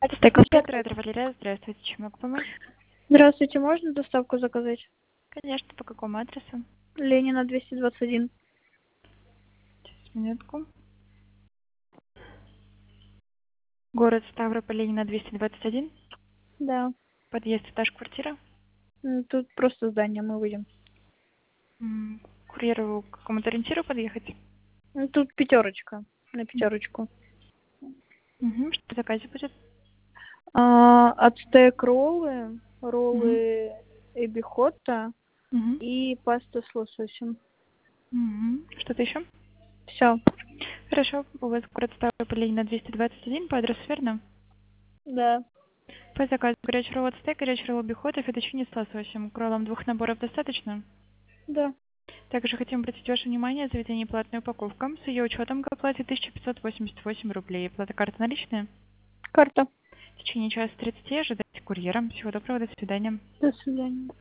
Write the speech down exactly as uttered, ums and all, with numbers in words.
Стейк Петра, Валерия, здравствуйте, чем могу помочь? Здравствуйте, можно доставку заказать? Конечно, по какому адресу? Ленина, двести двадцать один. Сейчас, минутку. Город Ставрополь, Ленина, двести двадцать один. Да. Подъезд, этаж, квартира. М, Тут просто здание, мы выйдем. М, Курьеру к какому-то ориентиру подъехать? Ну, тут пятерочка, на пятерочку. Угу. Что в заказе будет? А, ацтек роллы, Угу. роллы эбихотта Угу. и паста с лососем. Угу. Что-то еще? Все. Хорошо, у вас город Ставрополь, Ленина, двести двадцать один, по адресу верно? Да. По заказу горячий ролл от стейк, горячий ролл бихота, фетучини с лососем. К роллам двух наборов достаточно? Да. Также хотим обратить ваше внимание, заведение платная упаковка. С ее учетом к оплате тысяча пятьсот восемьдесят восемь рублей. Плата карты наличная. Карта. В течение часа тридцати ожидайте курьера. Всего доброго, до свидания. До свидания.